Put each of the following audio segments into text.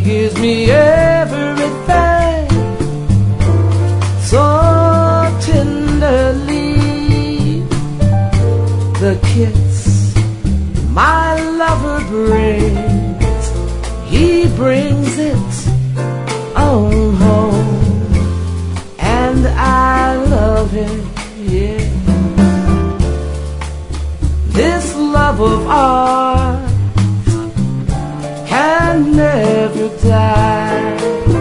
gives me everything so tenderly. The kiss my lover brings, he brings it on home, and I love him, yeah. This love of ours can never die,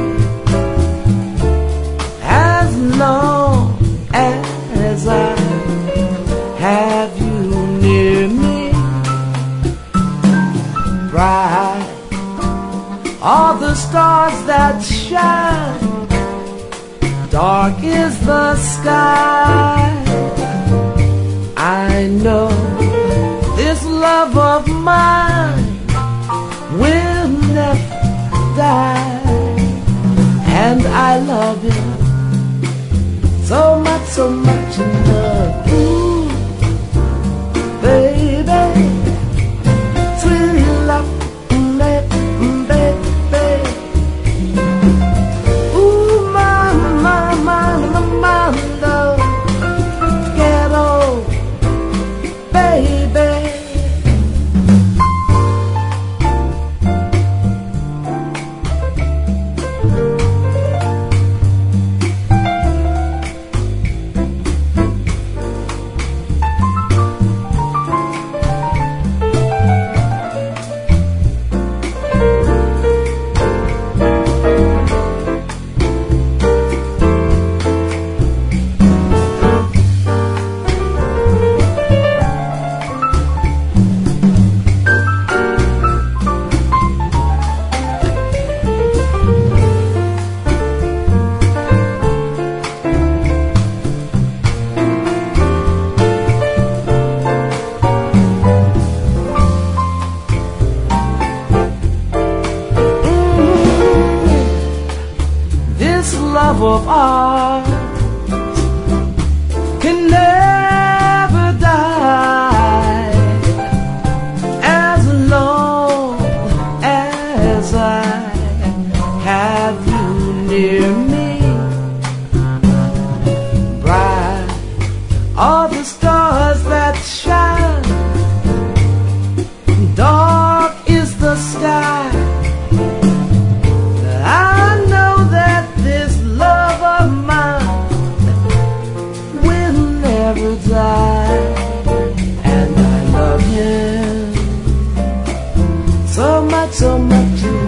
as long as I have you near me. Bright are the stars that shine, dark is the sky. I know this love of mine will never die, and I love him so much, so much in love. Ooh, baby, sweet love, baby. Ooh, my love, ghetto, baby. Love of ours can never die, as long as I have you near me. Bright are the stars that shine, dark is the sky. And I love him so much, so much.